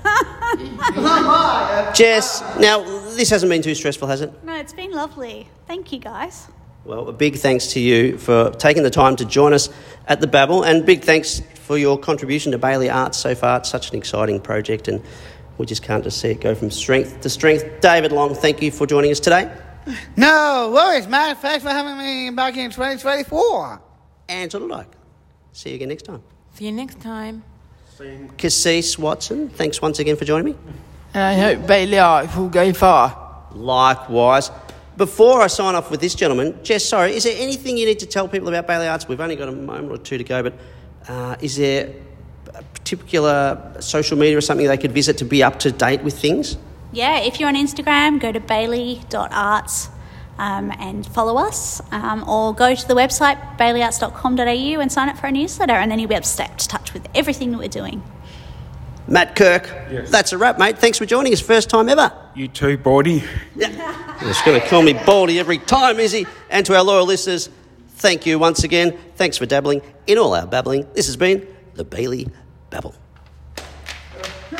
Jess, now, this hasn't been too stressful, has it? No, it's been lovely. Thank you, guys. Well, a big thanks to you for taking the time to join us at the Babble, and big thanks for your contribution to Bailey Arts so far. It's such an exciting project, and we just can't just see it go from strength to strength. David Long, thank you for joining us today. No worries, Matt. Thanks for having me back in 2024. Angela Dyke, see you again next time. See you next time. Cassis Watson, thanks once again for joining me. And I hope Bailey Arts will go far. Likewise. Before I sign off with this gentleman, Jess, sorry, is there anything you need to tell people about Bailey Arts? We've only got a moment or two to go, but is there a particular social media or something they could visit to be up to date with things? Yeah, if you're on Instagram, go to bailey.arts and follow us, or go to the website baileyarts.com.au and sign up for our newsletter, and then you'll be able to stay up to touch with everything that we're doing. Matt Kirk, Yes. That's a wrap, mate. Thanks for joining us. First time ever. You too, Baldy. He's going to call me Baldy every time, is he? And to our loyal listeners, thank you once again. Thanks for dabbling in all our babbling. This has been the Bailey Babble.